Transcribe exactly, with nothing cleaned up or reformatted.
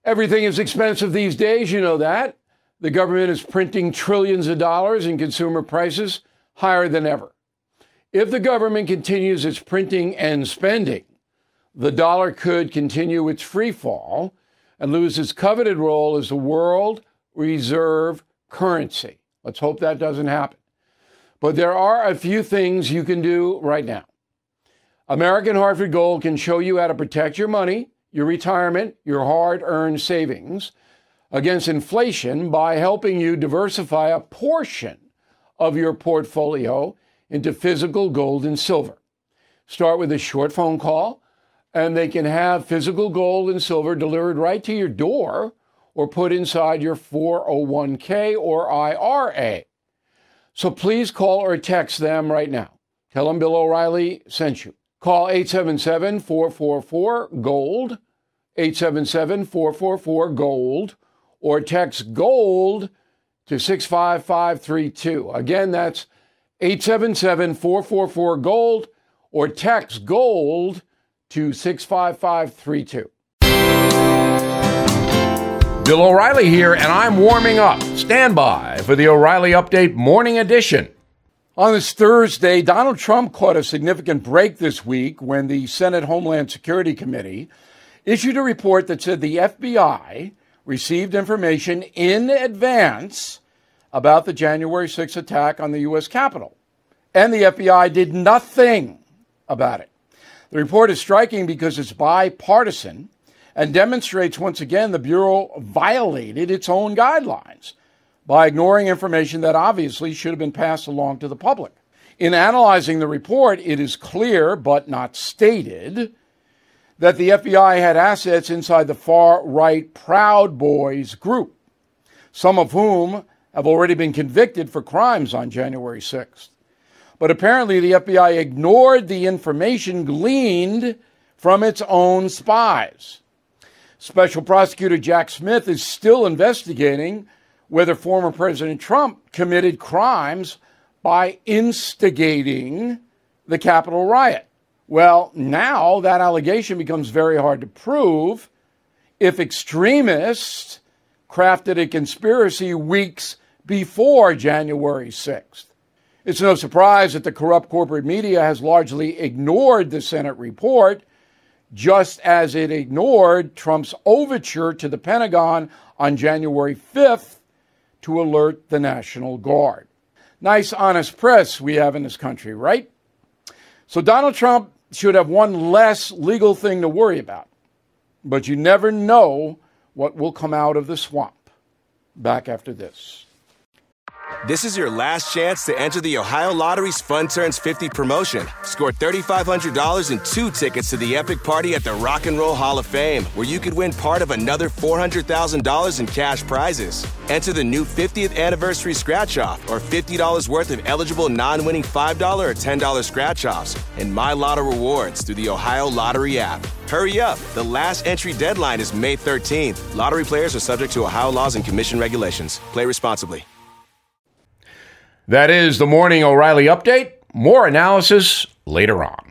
Everything is expensive these days, you know that. The government is printing trillions of dollars and consumer prices higher than ever. If the government continues its printing and spending, the dollar could continue its free fall and lose its coveted role as the world reserve currency. Let's hope that doesn't happen. But there are a few things you can do right now. American Hartford Gold can show you how to protect your money, your retirement, your hard-earned savings against inflation by helping you diversify a portion of your portfolio into physical gold and silver. Start with a short phone call, and they can have physical gold and silver delivered right to your door or put inside your four oh one k or I R A. So please call or text them right now. Tell them Bill O'Reilly sent you. Call eight seven seven, four four four, GOLD, eight seven seven, four four four, GOLD, or text GOLD to six five five three two. Again, that's eight seven seven, four four four, GOLD, or text GOLD to six five five three two. Bill O'Reilly here, and I'm warming up. Stand by for the O'Reilly Update Morning Edition. On this Thursday, Donald Trump caught a significant break this week when the Senate Homeland Security Committee issued a report that said the F B I received information in advance about the January sixth attack on the U S Capitol, and the F B I did nothing about it. The report is striking because it's bipartisan and demonstrates once again the Bureau violated its own guidelines by ignoring information that obviously should have been passed along to the public. In analyzing the report, it is clear, but not stated, that the F B I had assets inside the far-right Proud Boys group, some of whom have already been convicted for crimes on January sixth. But apparently the F B I ignored the information gleaned from its own spies. Special Prosecutor Jack Smith is still investigating whether former President Trump committed crimes by instigating the Capitol riot. Well, now that allegation becomes very hard to prove if extremists crafted a conspiracy weeks before January sixth. It's no surprise that the corrupt corporate media has largely ignored the Senate report, just as it ignored Trump's overture to the Pentagon on January fifth to alert the National Guard. Nice, honest press we have in this country, right? So Donald Trump should have one less legal thing to worry about. But you never know what will come out of the swamp. Back after this. This is your last chance to enter the Ohio Lottery's Fun Turns fifty promotion. Score three thousand five hundred dollars and two tickets to the epic party at the Rock and Roll Hall of Fame, where you could win part of another four hundred thousand dollars in cash prizes. Enter the new fiftieth anniversary scratch-off or fifty dollars worth of eligible non-winning five dollars or ten dollars scratch-offs and My Lotto rewards through the Ohio Lottery app. Hurry up. The last entry deadline is May thirteenth. Lottery players are subject to Ohio laws and commission regulations. Play responsibly. That is the Morning O'Reilly Update. More analysis later on.